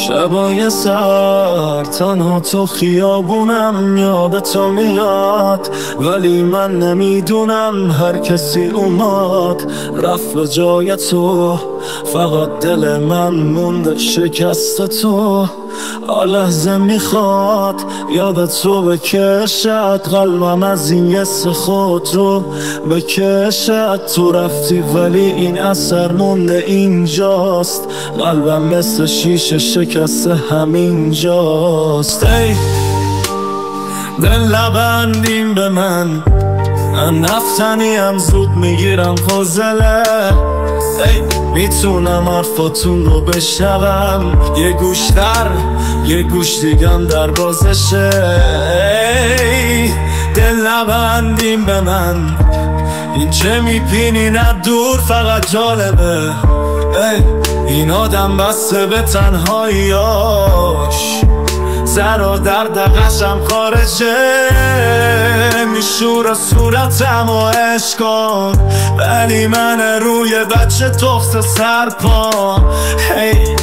شبای سر تنها تو خیابونم یاد تو میاد، ولی من نمیدونم هر کسی اومد رفت به جای تو، فقط دل من مونده شکست تو. لحظه میخواد یاد تو بکشد، قلبم از این یس خود رو بکشد. تو رفتی ولی این اثر مونده اینجاست، قلبم مثل شیشه شکست همینجاست. ای دل نبندیم به من نفتنیم، زود میگیرم فاضله. ای میتونم حرفاتون رو بشنوم، یه گوش در یه گوش دیگم در بازشه. ای دل نبندیم به من، این چه میبینی نه دور فقط جالبه. ای این آدم بسته به تنهاییاش، سر و درد قشم خارجه. میشور صورتم و عشق کن، ولی من روی بچه تخت سرپا. hey.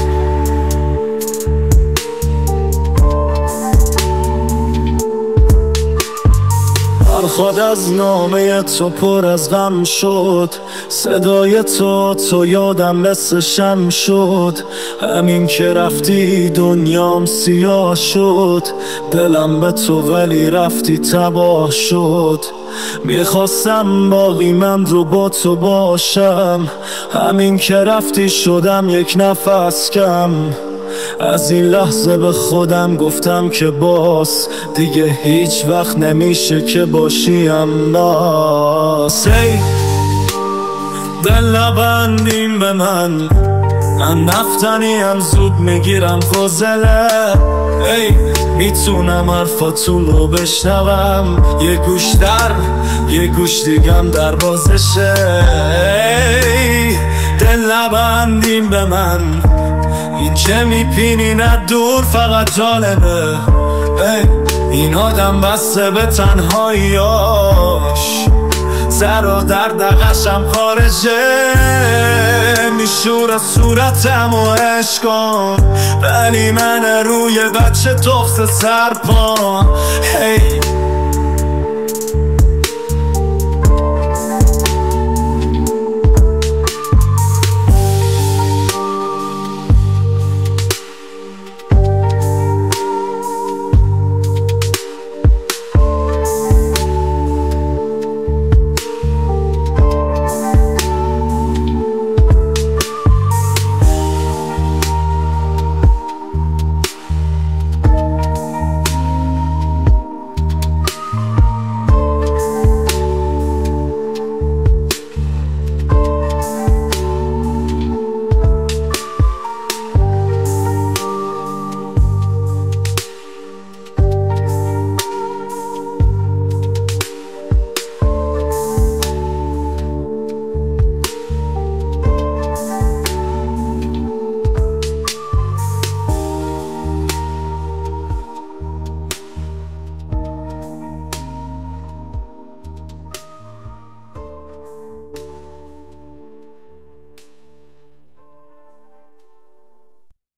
خود از نامه تو پر از غم شد، صدای تو یادم مثل شم شد. همین که رفتی دنیام سیاه شد، دلم به تو ولی رفتی تباه شد. میخواستم باقی من رو با تو باشم، همین که رفتی شدم یک نفس کم. از این لحظه به خودم گفتم که باز دیگه هیچ وقت نمیشه که باشیم ناس. ای دل نبندیم به من نفتنیم، زود میگیرم فاضله. ای میتونم حرفاتون رو بشنوم، یه گوش در یه گوش دیگم در بازشه. ای دل نبندیم به من، این چه میبینی نه دور فقط جالبه. ای این آدم بسته به تنهاییاش، سر و درد قشم خارجه. میشور صورتم و عشق کن، ولی من روی بچه تخت سرپا. hey.